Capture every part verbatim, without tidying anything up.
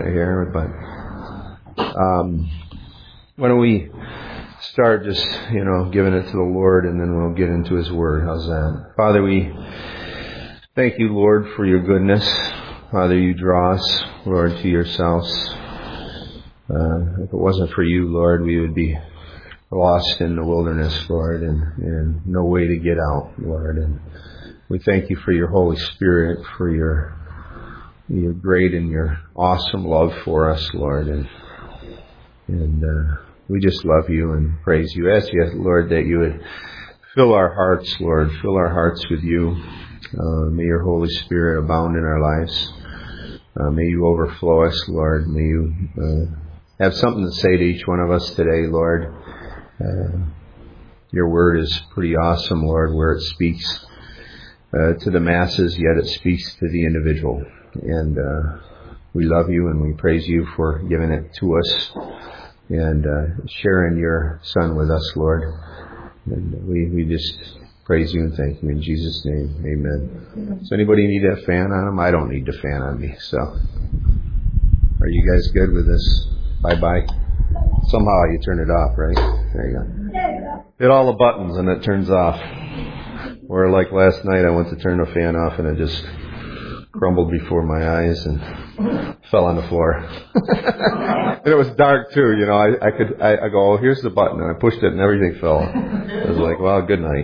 here, but um, why don't we start just, you know, giving it to the Lord, and then we'll get into His Word. How's that? Father, we thank you, Lord, for your goodness. Father, you draw us, Lord, to yourselves. Uh, if it wasn't for you, Lord, we would be lost in the wilderness, Lord, and, and no way to get out, Lord. And we thank you for your Holy Spirit, for your your great and your awesome love for us, Lord. And and uh, we just love you and praise you. Ask you, Lord, that you would fill our hearts, Lord, fill our hearts with you. Uh, may your Holy Spirit abound in our lives. Uh, may you overflow us, Lord. May you uh, have something to say to each one of us today, Lord. Uh, your word is pretty awesome, Lord, where it speaks uh, to the masses, yet it speaks to the individual. And uh, we love you and we praise you for giving it to us and uh, sharing your Son with us, Lord. And we, we just praise you and thank you in Jesus' name. Amen. Does anybody need a fan on them? I don't need a fan on me. So, are you guys good with this? Bye-bye. Somehow you turn it off, right? There you go. Hit all the buttons and it turns off. Or like last night, I went to turn the fan off and it just crumbled before my eyes and fell on the floor. And it was dark too, you know. I, I could, I, I go, oh, here's the button, and I pushed it, and everything fell. I was like, well, good night.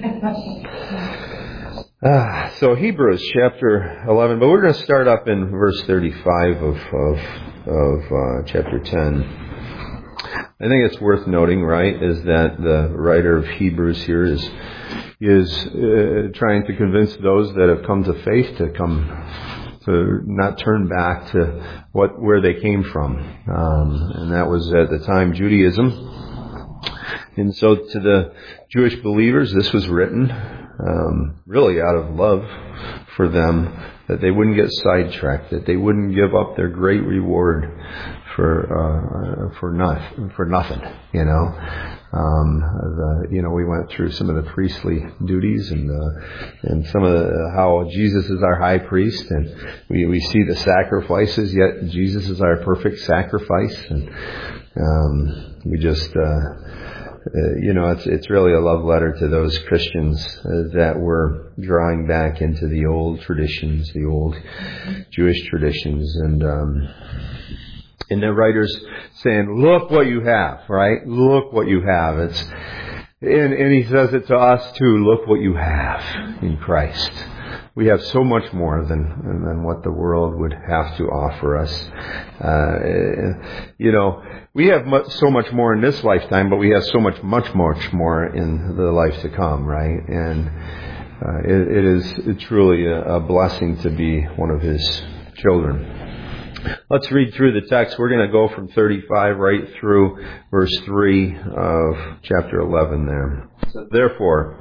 Ah, so Hebrews chapter eleven, but we're going to start up in verse thirty-five of of, of uh, chapter ten. I think it's worth noting, right, is that the writer of Hebrews here is is uh, trying to convince those that have come to faith to come to not turn back to what where they came from, um, and that was at the time Judaism. And so to the Jewish believers, this was written um, really out of love for them, that they wouldn't get sidetracked, that they wouldn't give up their great reward for uh, for nothing, for nothing, you know. Um, the, you know, we went through some of the priestly duties and uh, and some of the, how Jesus is our high priest, and we we see the sacrifices. Yet Jesus is our perfect sacrifice, and um, we just. Uh, Uh, you know, it's it's really a love letter to those Christians uh, that were drawing back into the old traditions, the old Jewish traditions, and um, and the writer's saying, "Look what you have, right? Look what you have." It's and and he says it to us too. Look what you have in Christ. We have so much more than than what the world would have to offer us. Uh, you know, we have much, so much more in this lifetime, but we have so much, much, much more in the life to come, right? And uh, it, it is truly a, a blessing to be one of His children. Let's read through the text. We're going to go from thirty-five right through verse three of chapter eleven there. So, therefore,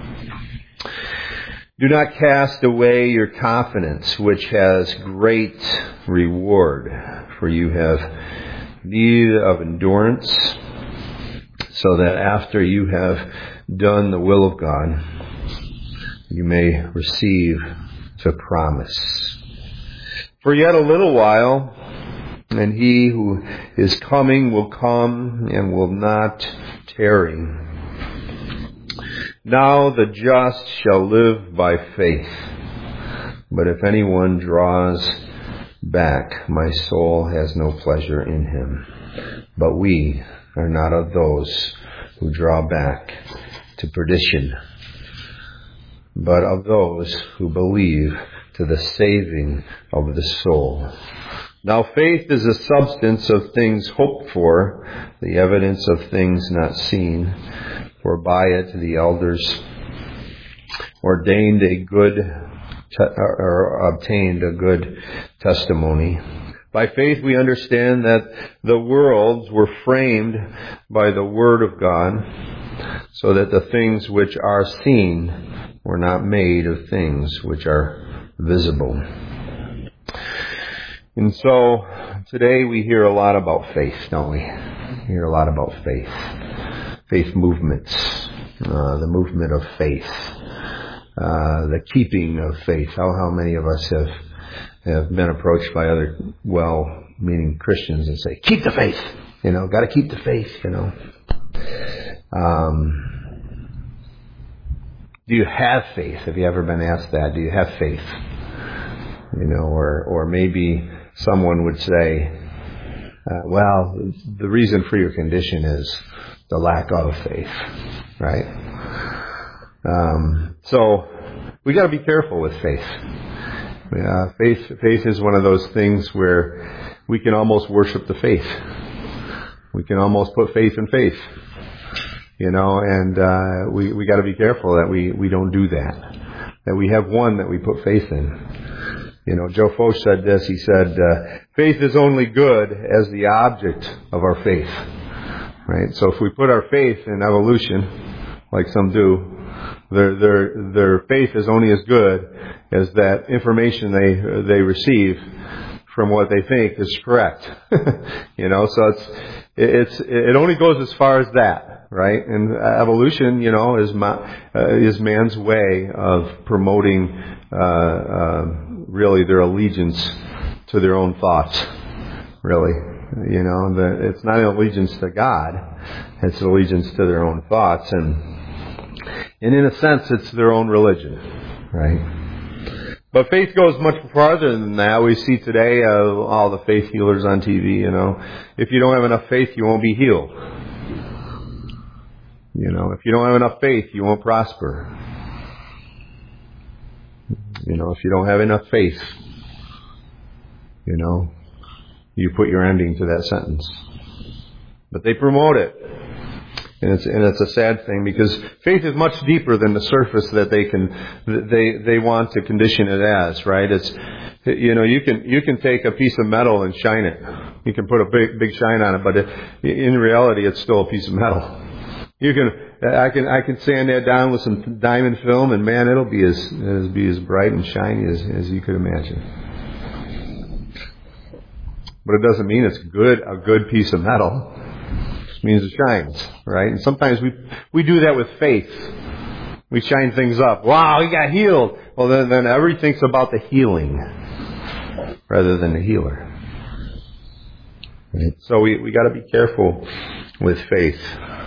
do not cast away your confidence, which has great reward, for you have need of endurance, so that after you have done the will of God, you may receive the promise. For yet a little while, and He who is coming will come and will not tarry. Now the just shall live by faith. But if anyone draws back, my soul has no pleasure in him. But we are not of those who draw back to perdition, but of those who believe to the saving of the soul. Now faith is the substance of things hoped for, the evidence of things not seen. For by it the elders ordained a good te- or obtained a good testimony. By faith we understand that the worlds were framed by the word of God, so that the things which are seen were not made of things which are visible. And so today we hear a lot about faith, don't we? We hear a lot about faith. Faith movements, uh, the movement of faith, uh, the keeping of faith. How how many of us have have been approached by other well meaning Christians, and say, keep the faith. You know, got to keep the faith, you know. Um, do you have faith? Have you ever been asked that? Do you have faith? You know, or, or maybe someone would say, uh, well, the reason for your condition is the lack of faith, right? Um, so we got to be careful with faith. Uh, faith, faith is one of those things where we can almost worship the faith. We can almost put faith in faith, you know, and uh, we we got to be careful that we we don't do that. That we have one that we put faith in. You know, Joe Focht said this. He said, uh, "Faith is only good as the object of our faith." Right. So if we put our faith in evolution, like some do, their their their faith is only as good as that information they they receive from what they think is correct. You know, so it's it's it only goes as far as that, right? And evolution, you know, is ma, uh, is man's way of promoting uh, uh, really their allegiance to their own thoughts. Really, you know, the, it's not an allegiance to God; it's an allegiance to their own thoughts, and and in a sense, it's their own religion, right? But faith goes much farther than that. We see today uh, all the faith healers on T V, you know. If you don't have enough faith, you won't be healed. You know, if you don't have enough faith, you won't prosper. You know, if you don't have enough faith, you know, you put your ending to that sentence. But they promote it. And it's and it's a sad thing because faith is much deeper than the surface that they can they they want to condition it as, right? It's you know you can you can take a piece of metal and shine it. You can put a big big shine on it, but it, in reality, it's still a piece of metal. You can I can I can sand that down with some diamond film, and man, it'll be as it'll be as bright and shiny as as you could imagine. But it doesn't mean it's good a good piece of metal. Means it shines, right? And sometimes we we do that with faith. We shine things up. Wow, he got healed. Well, then, then everything's about the healing rather than the healer. Right? So we we got to be careful with faith.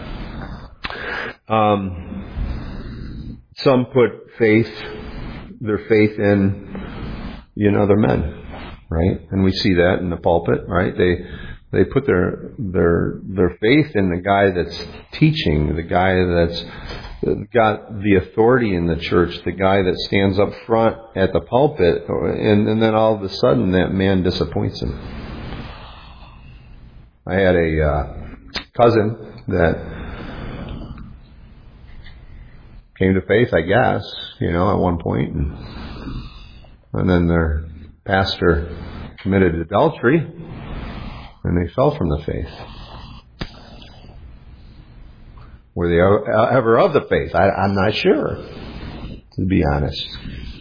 Um, some put faith, their faith in, you know, other men, right? And we see that in the pulpit, right? They. They put their their their faith in the guy that's teaching, the guy that's got the authority in the church, the guy that stands up front at the pulpit, and, and then all of a sudden that man disappoints him. I had a uh, cousin that came to faith, I guess, you know, at one point, and, and then their pastor committed adultery. And they fell from the faith. Were they ever of the faith? I, I'm not sure, to be honest.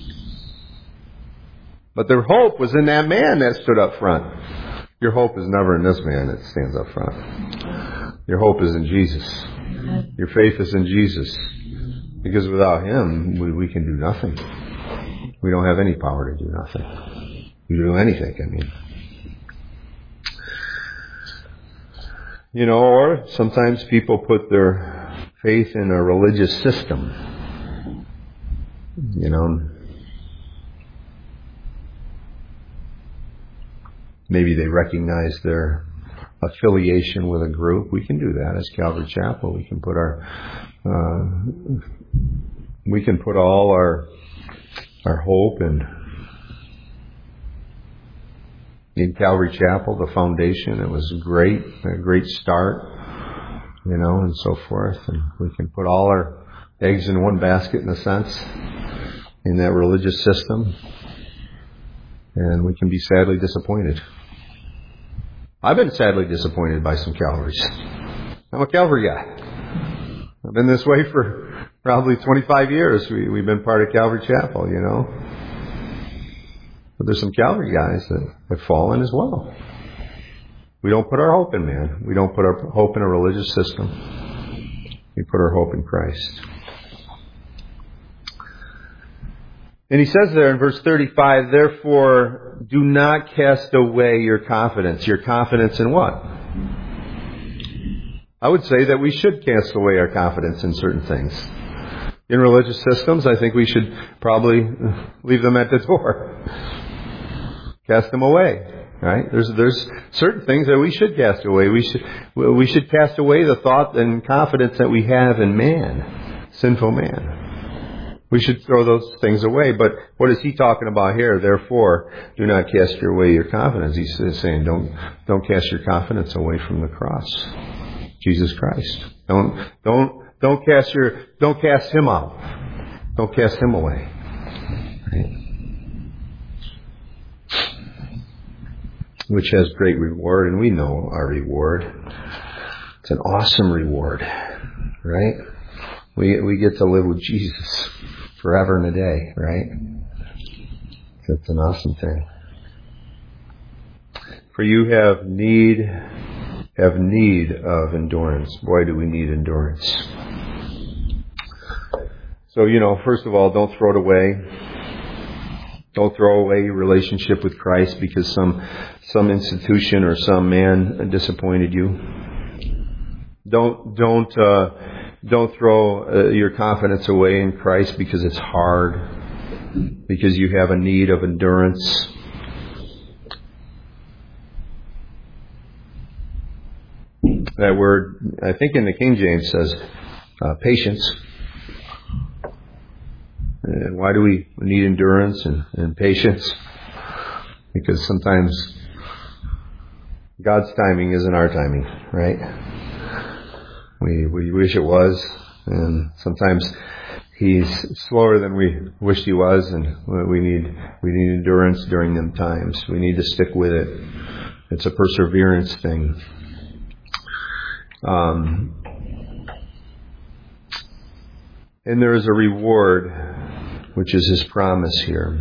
But their hope was in that man that stood up front. Your hope is never in this man that stands up front. Your hope is in Jesus. Your faith is in Jesus. Because without Him, we, we can do nothing. We don't have any power to do nothing. We do anything, I mean. You know, or sometimes people put their faith in a religious system. You know, maybe they recognize their affiliation with a group. We can do that as Calvary Chapel. We can put our, uh, we can put all our, our hope and. In Calvary Chapel, the foundation, it was great, a great start, you know, and so forth. And we can put all our eggs in one basket, in a sense, in that religious system. And we can be sadly disappointed. I've been sadly disappointed by some Calvaries. I'm a Calvary guy. I've been this way for probably twenty-five years. We, we've been part of Calvary Chapel, you know. But there's some Calvary guys that have fallen as well. We don't put our hope in man. We don't put our hope in a religious system. We put our hope in Christ. And he says there in verse thirty-five, therefore, do not cast away your confidence. Your confidence in what? I would say that we should cast away our confidence in certain things. In religious systems, I think we should probably leave them at the door. Cast them away. Right? There's there's certain things that we should cast away. We should we should cast away the thought and confidence that we have in man, sinful man. We should throw those things away. But what is he talking about here? Therefore, do not cast away your confidence. He's saying, don't don't cast your confidence away from the cross, Jesus Christ. Don't don't don't cast your don't cast him out. Don't cast him away. Right? Which has great reward, and we know our reward. It's an awesome reward, right? We we get to live with Jesus forever and a day, right? That's an awesome thing. For you have need, have need of endurance. Boy, do we need endurance. So, you know, first of all, don't throw it away. Don't throw away your relationship with Christ because some some institution or some man disappointed you. Don't don't uh, don't throw uh, your confidence away in Christ because it's hard, because you have a need of endurance. That word, I think in the King James, says uh, patience. And why do we need endurance and, and patience? Because sometimes God's timing isn't our timing, right? We we wish it was, and sometimes He's slower than we wished He was, and we need we need endurance during them times. We need to stick with it. It's a perseverance thing. Um, and there is a reward, which is His promise here.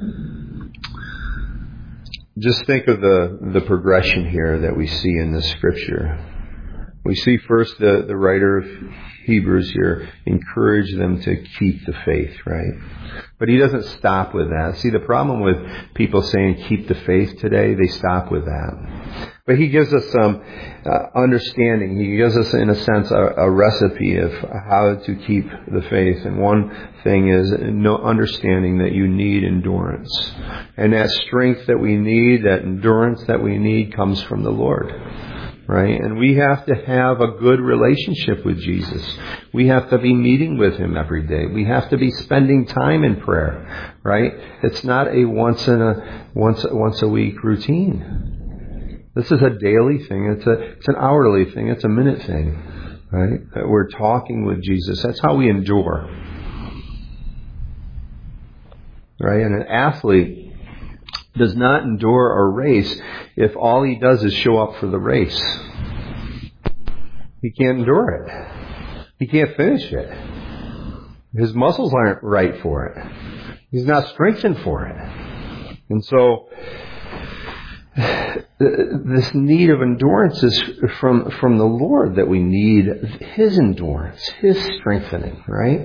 Just think of the, the progression here that we see in this scripture. We see first the, the writer of Hebrews here encourage them to keep the faith, right? But he doesn't stop with that. See, the problem with people saying keep the faith today, they stop with that. But he gives us some uh, understanding. He gives us, in a sense, a, a recipe of how to keep the faith. And one thing is no understanding that you need endurance. And that strength that we need, that endurance that we need, comes from the Lord. Right? And we have to have a good relationship with Jesus. We have to be meeting with Him every day. We have to be spending time in prayer. Right? It's not a once in a once once a week routine. This is a daily thing. It's a it's an hourly thing. It's a minute thing. Right? That we're talking with Jesus. That's how we endure. Right? And an athlete does not endure a race if all he does is show up for the race. He can't endure it. He can't finish it. His muscles aren't right for it. He's not strengthened for it. And so this need of endurance is from, from the Lord, that we need His endurance, His strengthening, right?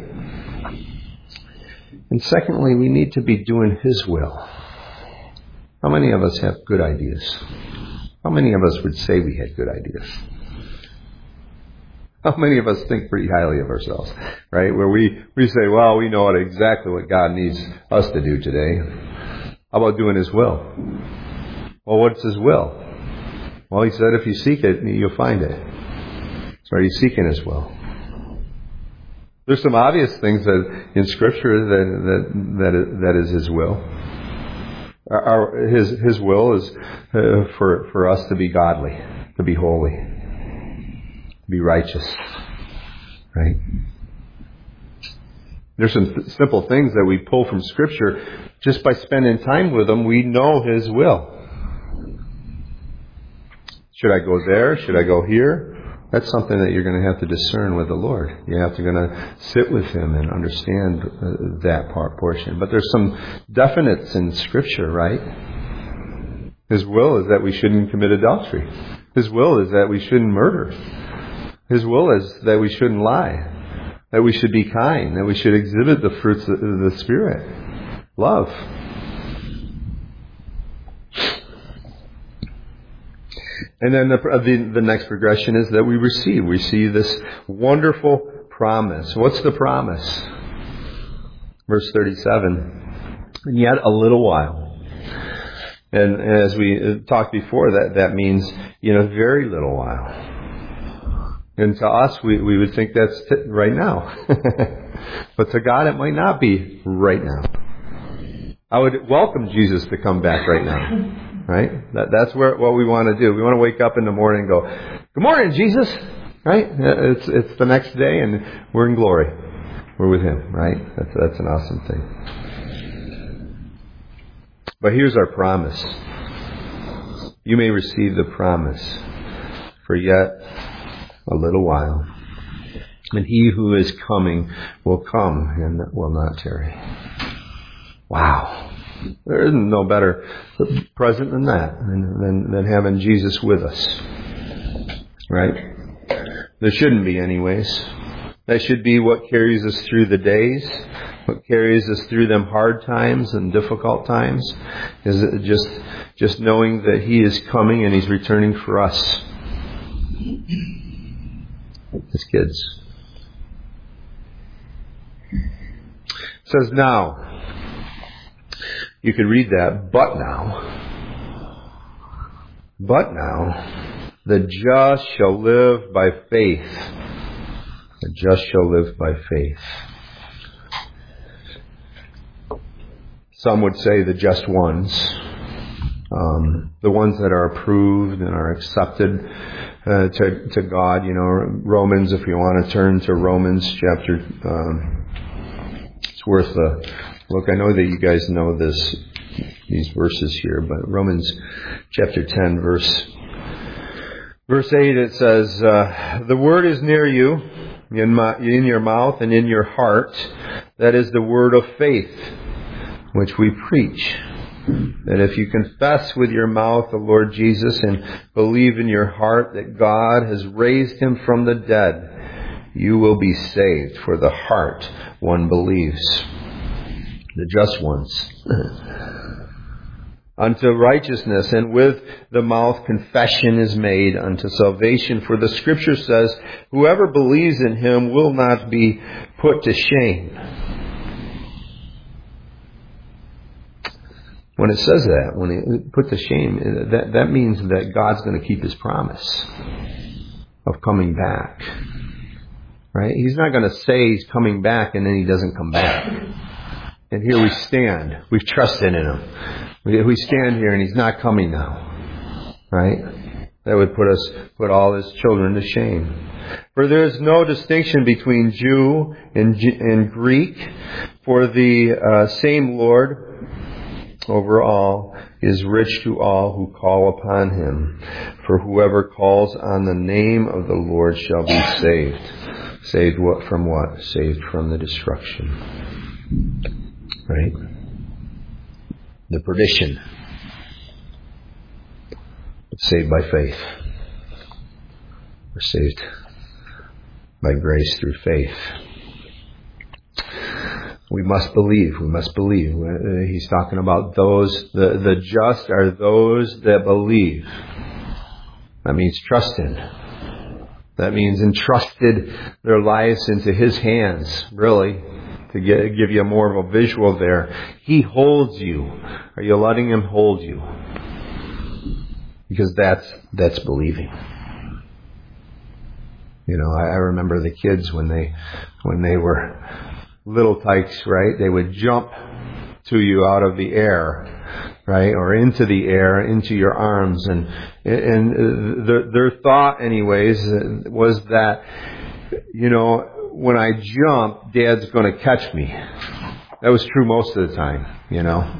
And secondly, we need to be doing His will. How many of us have good ideas? How many of us would say we had good ideas? How many of us think pretty highly of ourselves, right? Where we, we say, well, we know exactly what God needs us to do today. How about doing His will? Well, what's His will? Well, He said if you seek it, you'll find it. So are you seeking His will? There's some obvious things that in Scripture that that that is, that is His will. Our, his His will is uh, for for us to be godly, to be holy, to be righteous, right? There's some th- simple things that we pull from Scripture. Just by spending time with Him, we know His will. Should I go there? Should I go here? That's something that you're going to have to discern with the Lord. You have to going to sit with Him and understand uh, that part portion. But there's some definites in Scripture, right? His will is that we shouldn't commit adultery. His will is that we shouldn't murder. His will is that we shouldn't lie. That we should be kind. That we should exhibit the fruits of the Spirit. Love. And then the, the, the next progression is that we receive. We see this wonderful promise. What's the promise? Verse thirty-seven. And yet a little while. And as we talked before, that, that means, you know, very little while. And to us, we, we would think that's t- right now. But to God, it might not be right now. I would welcome Jesus to come back right now. Right? That, that's where, what we want to do. We want to wake up in the morning and go, good morning, Jesus. Right? It's, it's the next day and we're in glory. We're with Him. Right? That's, that's an awesome thing. But here's our promise. You may receive the promise for yet a little while. And He who is coming will come and will not tarry. Wow. There isn't no better present than that, than, than, than having Jesus with us. Right? There shouldn't be anyways. That should be what carries us through the days, what carries us through them hard times and difficult times, is just, just knowing that He is coming and He's returning for us. His kids. It says now, you could read that, but now, but now, the just shall live by faith. The just shall live by faith. Some would say the just ones, um, the ones that are approved and are accepted uh, to, to God. You know, Romans, if you want to turn to Romans chapter, um, it's worth a look. I know that you guys know this, these verses here, but Romans chapter ten, verse verse eight, it says, uh, "The word is near you, in my, in your mouth and in your heart. That is the word of faith, which we preach. That if you confess with your mouth the Lord Jesus and believe in your heart that God has raised Him from the dead, you will be saved. For the heart one believes." The just ones. "Unto righteousness, and with the mouth confession is made unto salvation. For the Scripture says, whoever believes in Him will not be put to shame." When it says that, when it put to shame, that, that means that God's going to keep His promise of coming back. Right? He's not going to say He's coming back and then He doesn't come back. And here we stand. We've trusted in Him. We, we stand here and He's not coming now. Right? That would put us, put all His children to shame. "For there is no distinction between Jew and, and Greek, for the uh, same Lord over all is rich to all who call upon Him. For whoever calls on the name of the Lord shall be saved." Saved what from what? Saved from the destruction. Right? The perdition. But saved by faith. We're saved by grace through faith. We must believe. We must believe. He's talking about those, the, the just are those that believe. That means trust in. That means entrusted their lives into His hands, really. To get, give you more of a visual there. He holds you. Are you letting Him hold you? Because that's that's believing. You know, I, I remember the kids when they when they were little tykes, right? They would jump to you out of the air, right, or into the air, into your arms, and and their, their thought, anyways, was that, you know, when I jump, Dad's going to catch me. That was true most of the time, you know.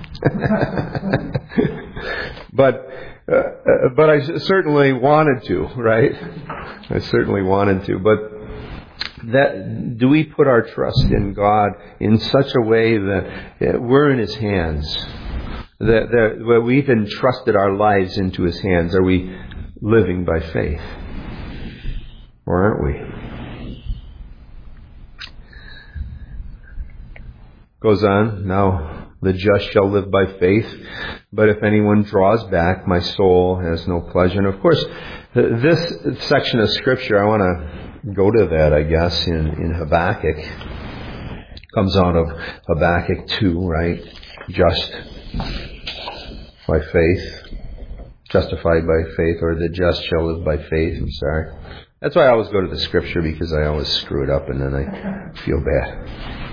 but uh, but I certainly wanted to, right? I certainly wanted to. But that, do we put our trust in God in such a way that we're in His hands? That, that we've entrusted our lives into His hands? Are we living by faith? Or aren't we? Goes on, "Now The just shall live by faith, but if anyone draws back, my soul has no pleasure. And of course, this section of Scripture, I want to go to that, I guess, in, in Habakkuk. Comes out of Habakkuk two, right? Just by faith. Justified by faith, or the just shall live by faith. I'm sorry. That's why I always go to the Scripture, because I always screw it up and then I feel bad.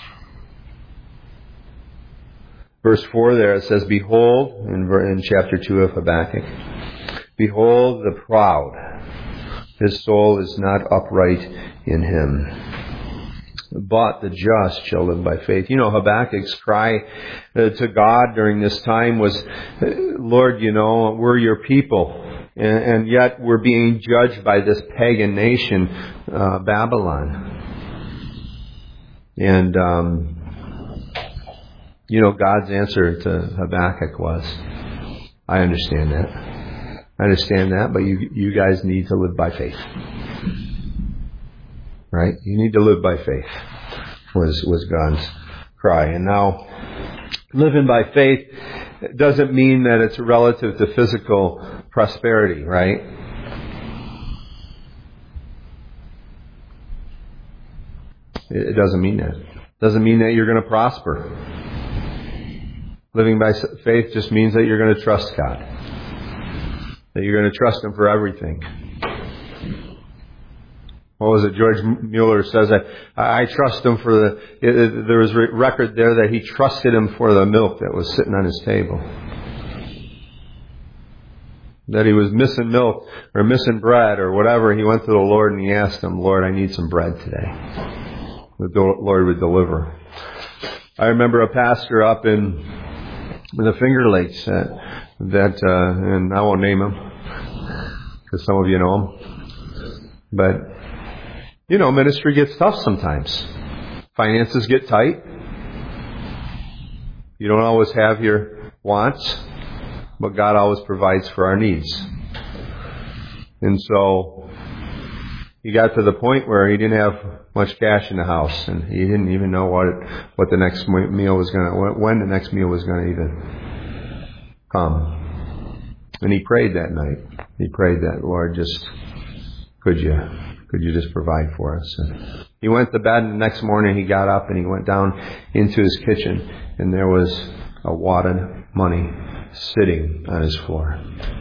Verse four there, it says, Behold, in, in chapter two of Habakkuk, Behold the proud, his soul is not upright in him. But the just shall live by faith. You know, Habakkuk's cry uh, to God during this time was, Lord, you know, we're your people. And, and yet we're being judged by this pagan nation, uh, Babylon. And, um, you know, God's answer to Habakkuk was, I understand that. I understand that, but you you guys need to live by faith. Right? You need to live by faith, was, was God's cry. And now, living by faith doesn't mean that it's relative to physical prosperity, right? It doesn't mean that. It doesn't mean that you're going to prosper. Living by faith just means that you're going to trust God. That you're going to trust Him for everything. What was it? George Mueller says, I, I trust Him for the... It, it, there was a record there that he trusted Him for the milk that was sitting on his table. That he was missing milk or missing bread or whatever. He went to the Lord and he asked Him, Lord, I need some bread today. The Lord would deliver. I remember a pastor up in, in the Finger Lakes that, that uh, and I won't name him because some of you know him. But, you know, ministry gets tough sometimes. Finances get tight. You don't always have your wants, but God always provides for our needs. And so he got to the point where he didn't have much cash in the house, and he didn't even know what what the next meal was going to, when the next meal was going to even come. And he prayed that night. He prayed that, Lord, just could you could you just provide for us? And he went to bed, and the next morning he got up and he went down into his kitchen, and there was a wad of money sitting on his floor.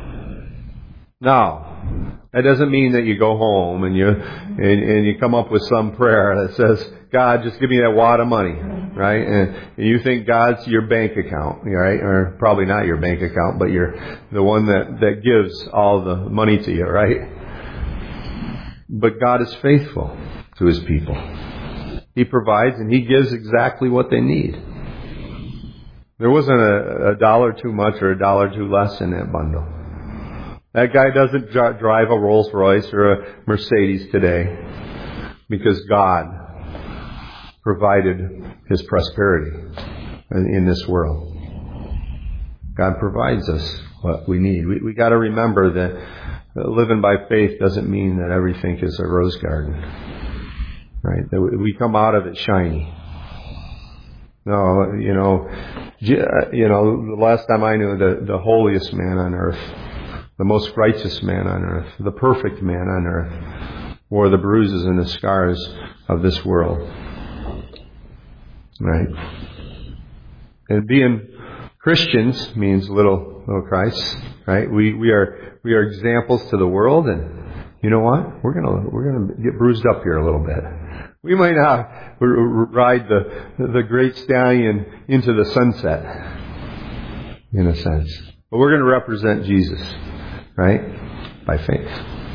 Now, that doesn't mean that you go home and you and, and you come up with some prayer that says, God, just give me that wad of money, right? And, and you think God's your bank account, right? Or probably not your bank account, but you're the one that, that gives all the money to you, right? But God is faithful to His people. He provides and He gives exactly what they need. There wasn't a, a dollar too much or a dollar too less in that bundle. That guy doesn't drive a Rolls Royce or a Mercedes today because God provided His prosperity in this world. God provides us what we need. We, we got to remember that living by faith doesn't mean that everything is a rose garden, right? That we come out of it shiny. No, you know, you know. The last time I knew, the the holiest man on earth, the most righteous man on earth, the perfect man on earth, wore the bruises and the scars of this world. Right? And being Christians means little little Christ, right? We we are we are examples to the world, and you know what? We're gonna we're gonna get bruised up here a little bit. We might not ride the the great stallion into the sunset, in a sense, but we're going to represent Jesus. Right? By faith.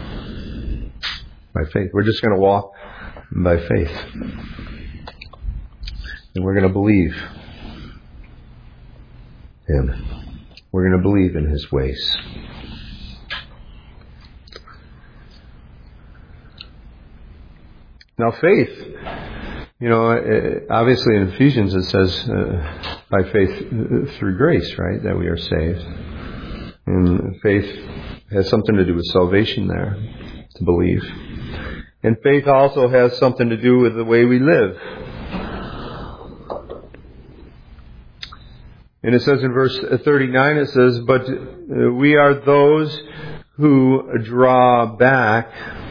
By faith. We're just going to walk by faith. And we're going to believe Him. We're going to believe in His ways. Now faith, you know, obviously in Ephesians it says uh, by faith through grace, right, that we are saved. And faith has something to do with salvation there, to believe. And faith also has something to do with the way we live. And it says in verse thirty-nine, it says, but we are those who draw back.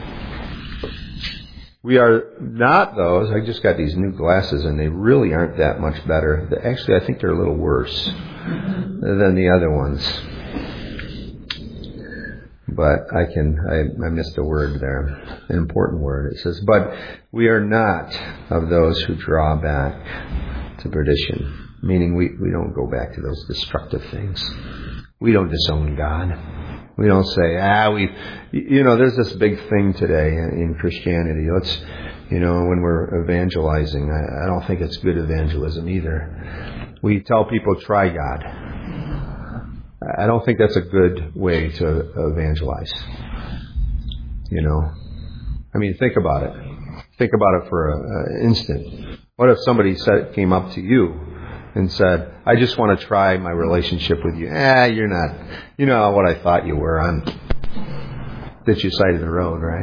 We are not those. I just got these new glasses and they really aren't that much better. Actually, I think they're a little worse than the other ones. But I can, I, I missed a word there, an important word. It says, but we are not of those who draw back to perdition. Meaning we, we don't go back to those destructive things. We don't disown God. We don't say, ah, we, you know, there's this big thing today in Christianity. Let's, you know, when we're evangelizing, I, I don't think it's good evangelism either. We tell people, try God. I don't think that's a good way to evangelize. You know, I mean, think about it. Think about it for an instant. What if somebody said, came up to you and said, I just want to try my relationship with you. Ah, you're not, you know what I thought you were. I'm ditch your side of the road, right?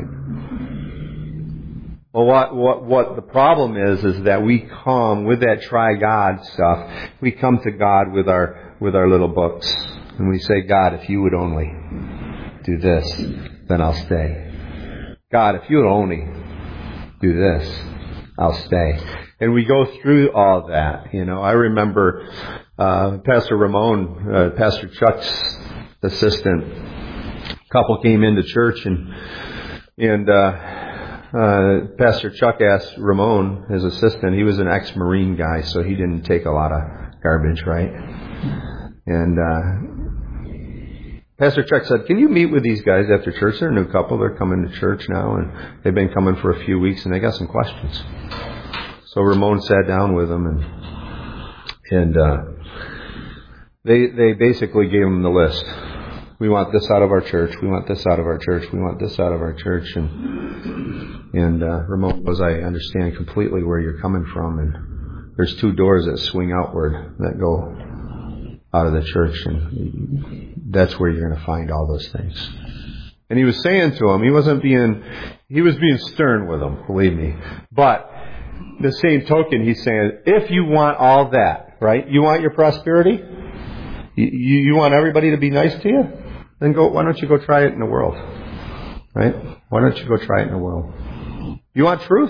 Well, what, what, what the problem is, is that we come with that try God stuff. We come to God with our, with our little books. And we say, God, if you would only do this, then I'll stay. God, if you would only do this, I'll stay. And we go through all that, you know. I remember uh Pastor Ramon, uh, Pastor Chuck's assistant, couple came into church, and and uh, uh Pastor Chuck asked Ramon, his assistant, he was an ex-Marine guy, so he didn't take a lot of garbage, right? And uh Pastor Chuck said, can you meet with these guys after church? They're a new couple, they're coming to church now, and they've been coming for a few weeks, and they got some questions. So Ramon sat down with them, and and uh, they they basically gave him the list. We want this out of our church. We want this out of our church. We want this out of our church. And and uh, Ramon goes, I understand completely where you're coming from. And there's two doors that swing outward that go out of the church, and that's where you're going to find all those things. And he was saying to him, he wasn't being, he was being stern with him, believe me. But the same token, he's saying, if you want all that, right? You want your prosperity? You, you want everybody to be nice to you? Then go, why don't you go try it in the world? Right? Why don't you go try it in the world? You want truth?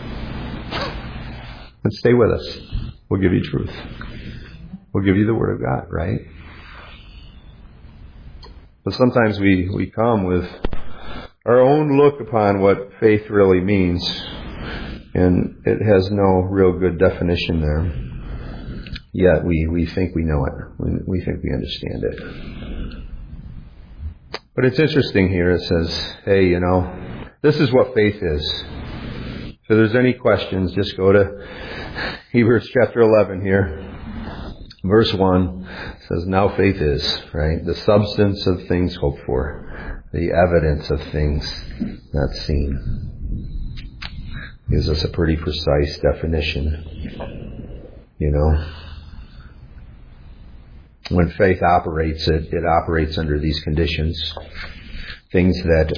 Then stay with us. We'll give you truth. We'll give you the Word of God, right? But sometimes we, we come with our own look upon what faith really means, and it has no real good definition there. Yet we, we think we know it. We, we think we understand it. But it's interesting here. It says, hey, you know, this is what faith is. If there's any questions, just go to Hebrews chapter eleven here. Verse one says, now faith is, right, the substance of things hoped for, the evidence of things not seen. Gives us a pretty precise definition. You know, when faith operates, it, it operates under these conditions. Things that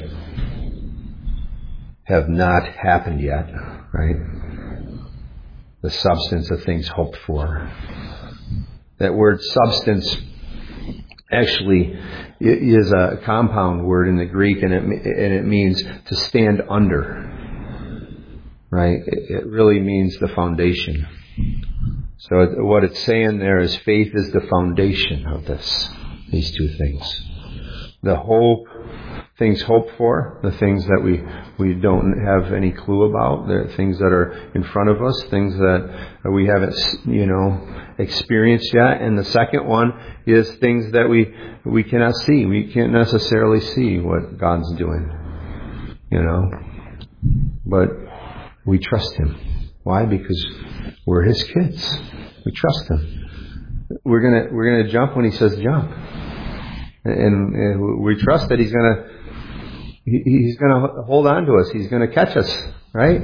have not happened yet, right? The substance of things hoped for. That word substance actually is a compound word in the Greek, and it, and it means to stand under. Right? It really means the foundation. So what it's saying there is faith is the foundation of this, these two things. The hope, things hoped for, the things that we, we don't have any clue about, the things that are in front of us, things that we haven't, you know, experienced yet. And the second one is things that we, we cannot see. We can't necessarily see what God's doing, you know. But we trust Him. Why? Because we're His kids. We trust Him. We're gonna we're gonna jump when He says jump, and, and we trust that He's gonna he, He's gonna hold on to us. He's gonna catch us, right?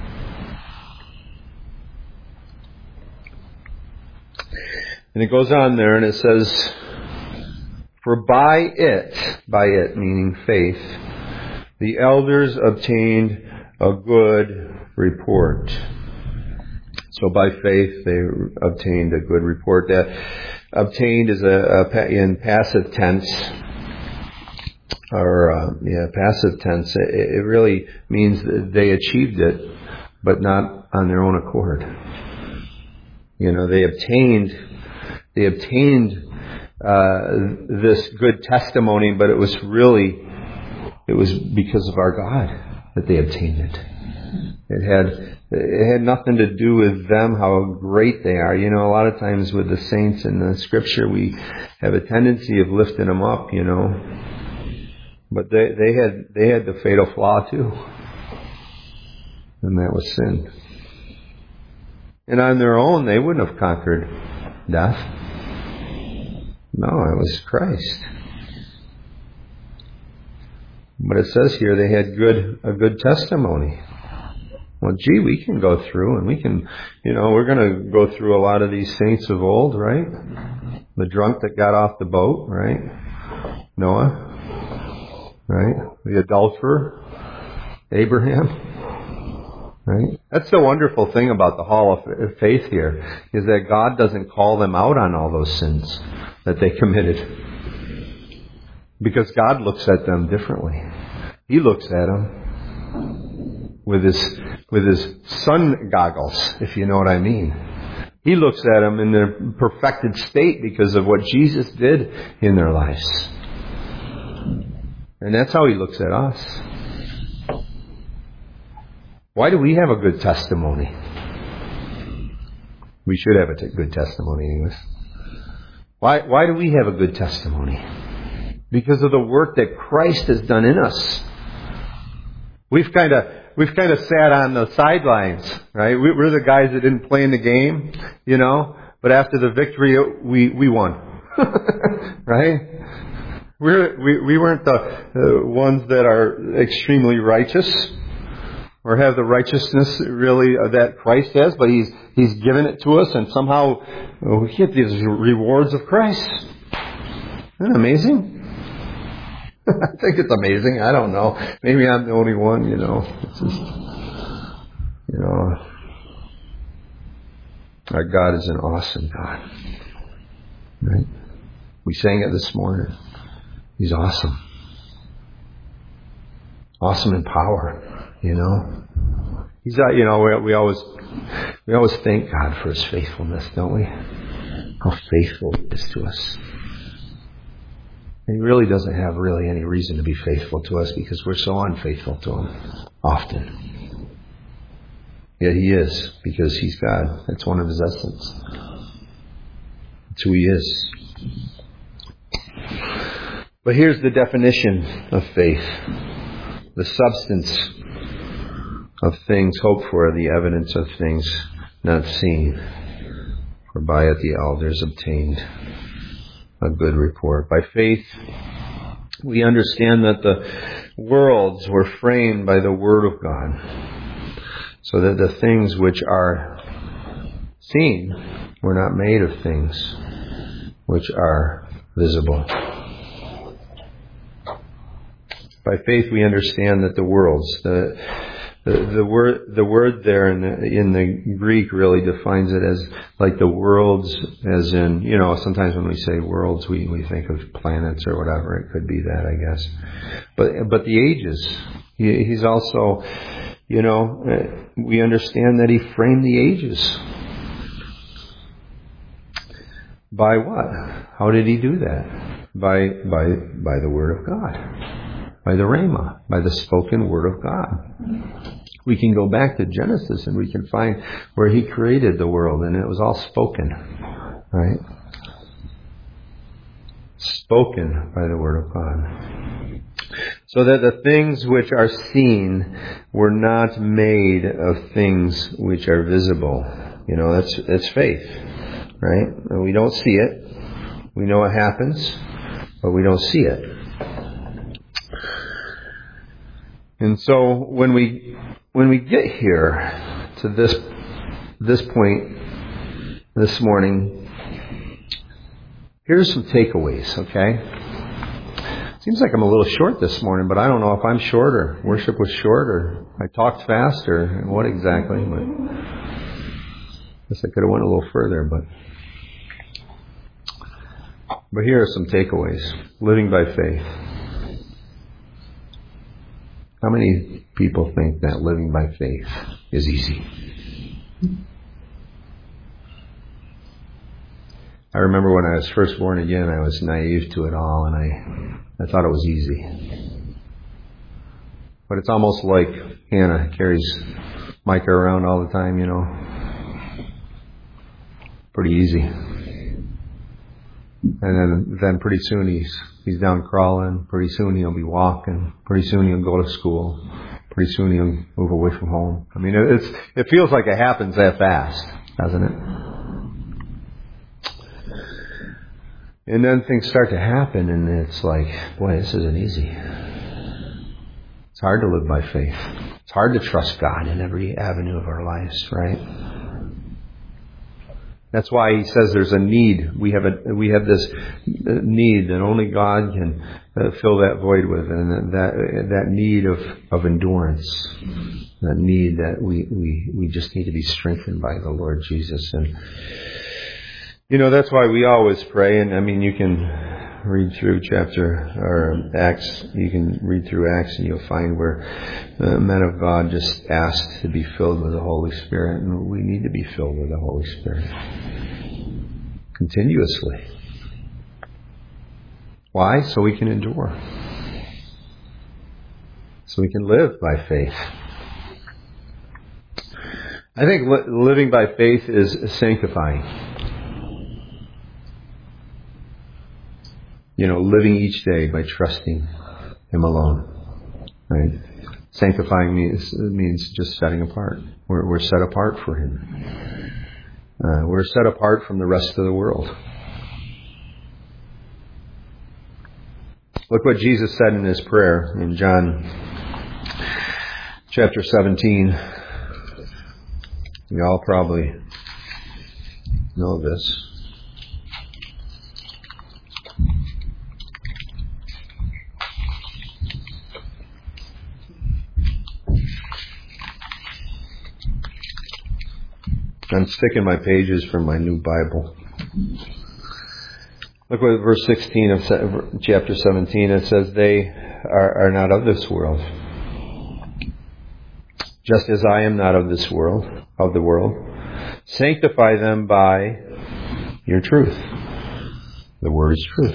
And it goes on there, and it says, "For by it, by it meaning faith, the elders obtained a good report." So by faith they obtained a good report. That obtained is a, a in passive tense, or uh, yeah, passive tense. It, it really means that they achieved it, but not on their own accord. You know, they obtained, they obtained uh, this good testimony, but it was really, it was because of our God that they obtained it. It had, it had nothing to do with them, how great they are. You know, a lot of times with the saints in the Scripture, we have a tendency of lifting them up, you know. But they, they had, they had the fatal flaw too. And that was sin. And on their own, they wouldn't have conquered death. No, it was Christ. But it says here they had good a good testimony. Well, gee, we can go through and we can, you know, we're going to go through a lot of these saints of old, right? The drunk that got off the boat, right? Noah, right? The adulterer, Abraham, right? That's the wonderful thing about the Hall of Faith here, is that God doesn't call them out on all those sins that they committed. Because God looks at them differently. He looks at them with his with his sun goggles, if you know what I mean. He looks at them in their perfected state because of what Jesus did in their lives. And that's how he looks at us. Why do we have a good testimony? We should have a t- good testimony anyways. Why, why do we have a good testimony? Because of the work that Christ has done in us. We've kind of we've kind of sat on the sidelines, right? We, we're the guys that didn't play in the game, you know. But after the victory, we we won, right? We're, we we weren't the uh, ones that are extremely righteous or have the righteousness really uh, that Christ has, but He's He's given it to us, and somehow uh, we get these rewards of Christ. Isn't that amazing? I think it's amazing. I don't know. Maybe I'm the only one, you know. It's just, you know, our God is an awesome God. Right? We sang it this morning. He's awesome. Awesome in power, you know. He's not, you know, we, we always, we always thank God for His faithfulness, don't we? How faithful He is to us. And He really doesn't have really any reason to be faithful to us because we're so unfaithful to Him often. Yet He is, because He's God. That's one of His essence. That's who He is. But here's the definition of faith. The substance of things hoped for, the evidence of things not seen. For by it the elders obtained a good report. By faith, we understand that the worlds were framed by the Word of God, so that the things which are seen were not made of things which are visible. By faith, we understand that the worlds, the The, the word, the word there in the, in the Greek really defines it as like the worlds, as in, you know, sometimes when we say worlds, we, we think of planets or whatever. It could be that, I guess. But, but the ages, he, he's also, you know, we understand that he framed the ages. By what? How did he do that? By, by, by the Word of God. By the Rhema, by the spoken Word of God. We can go back to Genesis and we can find where He created the world, and it was all spoken, right? Spoken by the Word of God. So that the things which are seen were not made of things which are visible. You know, that's that's faith, right? And we don't see it. We know it happens, but we don't see it. And so when we when we get here to this this point this morning, here's some takeaways, okay? Seems like I'm a little short this morning, but I don't know if I'm short or worship was short or I talked fast or what exactly, but I guess I could have went a little further, but But here are some takeaways. Living by faith. How many people think that living by faith is easy? I remember when I was first born again, I was naive to it all, and I, I thought it was easy. But it's almost like Hannah carries Micah around all the time, you know. Pretty easy. And then, then pretty soon he's he's down crawling. Pretty soon he'll be walking. Pretty soon he'll go to school. Pretty soon he'll move away from home. I mean, it's it feels like it happens that fast, doesn't it? And then things start to happen, and it's like, boy, this isn't easy. It's hard to live by faith. It's hard to trust God in every avenue of our lives, right? That's why he says there's a need. We have a we have this need that only God can uh, fill that void with, and that that need of, of endurance, that need that we, we we just need to be strengthened by the Lord Jesus. And you know, that's why we always pray. And I mean, you can read through chapter or Acts. You can read through Acts, and you'll find where uh, men of God just asked to be filled with the Holy Spirit, and we need to be filled with the Holy Spirit continuously. Why? So we can endure. So we can live by faith. I think li- living by faith is sanctifying. You know, living each day by trusting Him alone. Right? Sanctifying means means just setting apart. We're, we're set apart for Him. Uh, we're set apart from the rest of the world. Look what Jesus said in His prayer in John chapter seventeen. You all probably know this. I'm sticking my pages from my new Bible. Look what verse sixteen of chapter seventeen, it says, they are, are not of this world, just as I am not of this world, of the world. Sanctify them by your truth. The word is truth.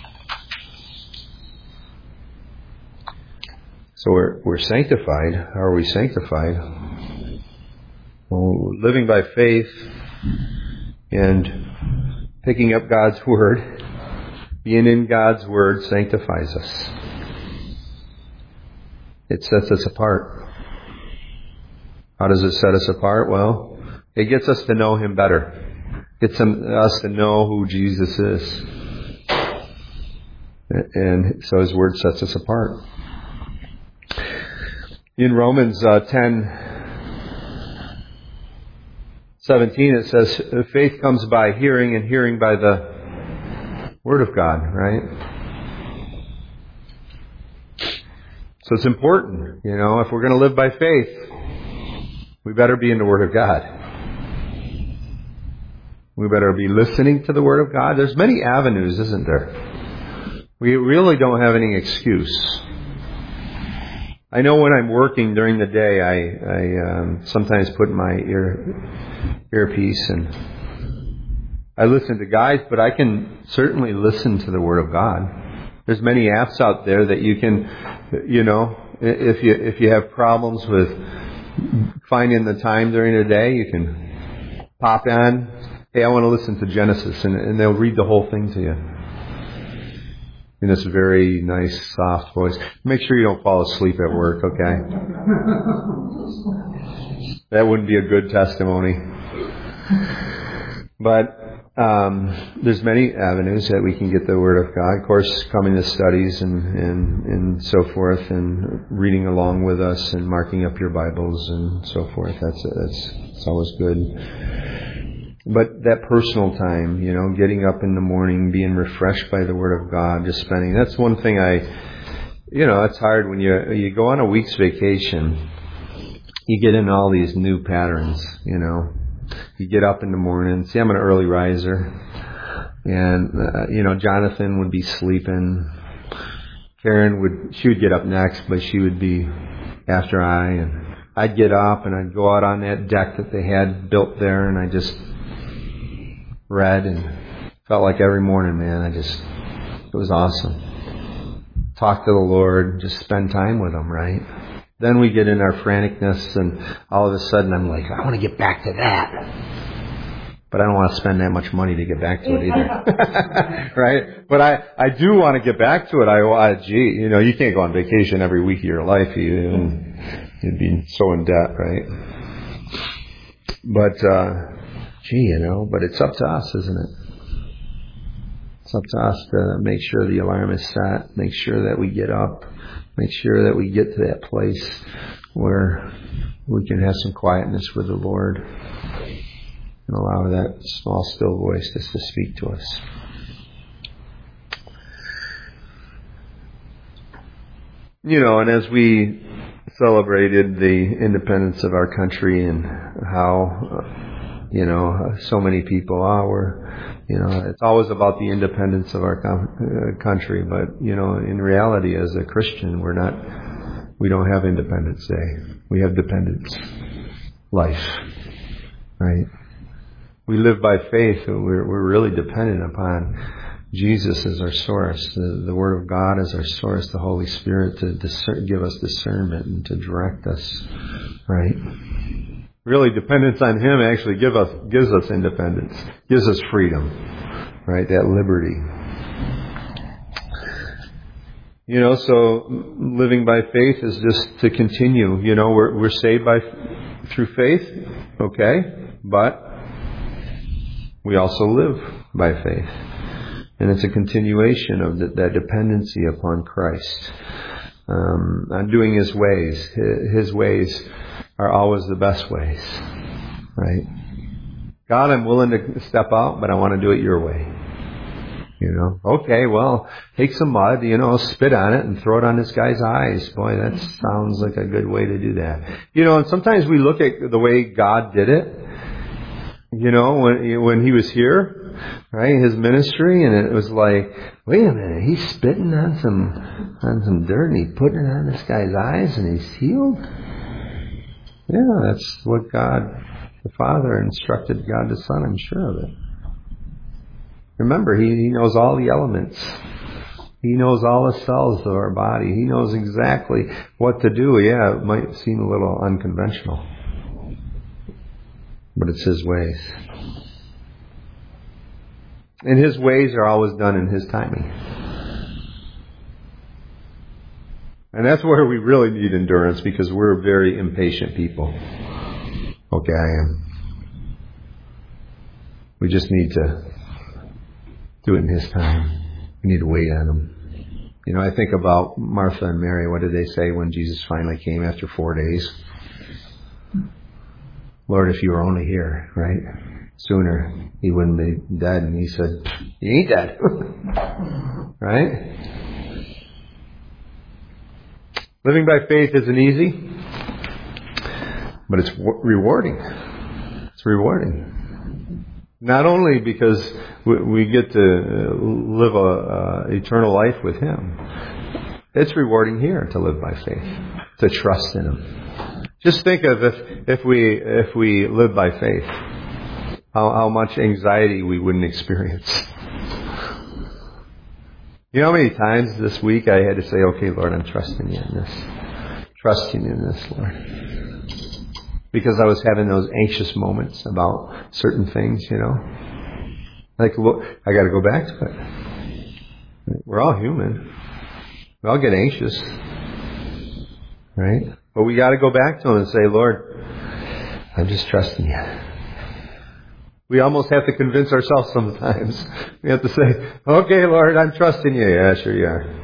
So we're, we're sanctified. How are we sanctified? Well, living by faith and picking up God's Word, being in God's Word sanctifies us. It sets us apart. How does it set us apart? Well, it gets us to know Him better. It gets us to know who Jesus is. And so His Word sets us apart. In Romans uh, ten seventeen, it says, faith comes by hearing, and hearing by the Word of God, right? So it's important, you know, if we're going to live by faith, we better be in the Word of God. We better be listening to the Word of God. There's many avenues, isn't there? We really don't have any excuse. I know when I'm working during the day, I, I um, sometimes put my ear earpiece and I listen to guys, but I can certainly listen to the Word of God. There's many apps out there that you can, you know, if you if you have problems with finding the time during the day, you can pop on, hey, I want to listen to Genesis, and, and they'll read the whole thing to you. In this very nice, soft voice. Make sure you don't fall asleep at work, okay? That wouldn't be a good testimony. But um, there's many avenues that we can get the Word of God. Of course, coming to studies and, and, and so forth, and reading along with us and marking up your Bibles and so forth. That's that's, that's always good. But that personal time, you know, getting up in the morning, being refreshed by the Word of God, just spending, that's one thing I, you know, it's hard when you you go on a week's vacation, you get in all these new patterns, you know. You get up in the morning, see, I'm an early riser, And, uh, you know, Jonathan would be sleeping. Karen would, she would get up next, but she would be after I. And I'd get up and I'd go out on that deck that they had built there, and I just read and felt like every morning, man, I just, it was awesome. Talk to the Lord, just spend time with Him, right? Then we get in our franticness, and all of a sudden I'm like, I want to get back to that. But I don't want to spend that much money to get back to it either. Right? But I, I do want to get back to it. I, I, gee, you know, you can't go on vacation every week of your life. You, you'd be so in debt, right? But, uh, gee, you know, but it's up to us, isn't it? It's up to us to make sure the alarm is set, make sure that we get up, make sure that we get to that place where we can have some quietness with the Lord. And allow that small, still voice just to speak to us. You know, and as we celebrated the independence of our country and how, uh, you know, so many people are, we're, you know, it's always about the independence of our com- uh, country. But, you know, in reality, as a Christian, we're not, we don't have Independence Day. We have dependence. Life. Right? We live by faith. We're, we're really dependent upon Jesus as our source. The, the Word of God as our source. The Holy Spirit to discern, give us discernment and to direct us. Right? Really, dependence on Him actually give us, gives us independence. Gives us freedom. Right? That liberty. You know, so living by faith is just to continue. You know, we're, we're saved by, through faith. Okay? But we also live by faith. And it's a continuation of the, that dependency upon Christ. Um, on doing His ways. His ways are always the best ways. Right? God, I'm willing to step out, but I want to do it your way. You know, okay, well, take some mud, you know, spit on it and throw it on this guy's eyes. Boy, that sounds like a good way to do that. You know, and sometimes we look at the way God did it. You know, when when He was here, right, His ministry, and it was like, wait a minute, He's spitting on some on some dirt and He's putting it on this guy's eyes and He's healed? Yeah, that's what God, the Father, instructed God the Son, I'm sure of it. Remember, he, he knows all the elements. He knows all the cells of our body. He knows exactly what to do. Yeah, it might seem a little unconventional. But it's His ways. And His ways are always done in His timing. And that's where we really need endurance, because we're very impatient people. Okay, I am. We just need to do it in His time. We need to wait on Him. You know, I think about Martha and Mary. What did they say when Jesus finally came after four days? Lord, if you were only here, right? Sooner, he wouldn't be dead. And He said, he ain't dead. Right? Living by faith isn't easy, but it's rewarding. It's rewarding. Not only because we get to live a, a eternal life with Him, it's rewarding here to live by faith, to trust in Him. Just think of if, if we if we live by faith, how, how much anxiety we wouldn't experience. You know how many times this week I had to say, okay, Lord, I'm trusting You in this. Trusting You in this, Lord. Because I was having those anxious moments about certain things, you know. Like, look, I got to go back to it. We're all human. We all get anxious. Right? But we got to go back to Him and say, Lord, I'm just trusting You. We almost have to convince ourselves sometimes. We have to say, okay, Lord, I'm trusting You. Yeah, sure you are.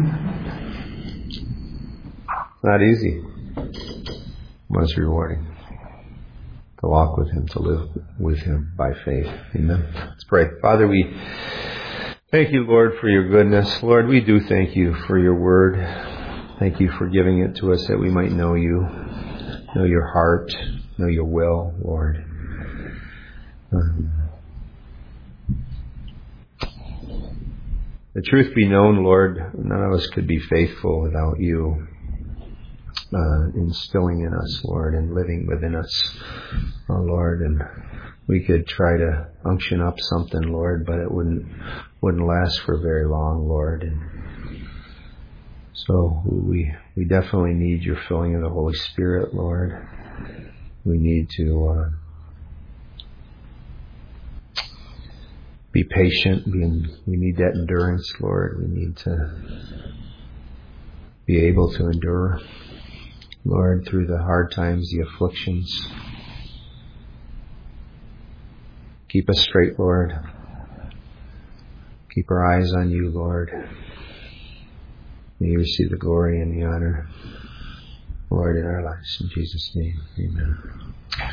It's not easy. But it's rewarding to walk with Him, to live with Him by faith. Amen. Let's pray. Father, we thank You, Lord, for Your goodness. Lord, we do thank You for Your word. Thank You for giving it to us that we might know You, know Your heart, know Your will, Lord. Um, the truth be known, Lord, none of us could be faithful without you uh, instilling in us, Lord, and living within us, oh Lord. And we could try to unction up something, Lord, but it wouldn't wouldn't last for very long, Lord. And so we we definitely need your filling of the Holy Spirit, Lord. We need to uh, be patient. We, we need that endurance, Lord. We need to be able to endure, Lord, through the hard times, the afflictions. Keep us straight, Lord. Keep our eyes on you, Lord. May you receive the glory and the honor, Lord, in our lives. In Jesus' name, amen.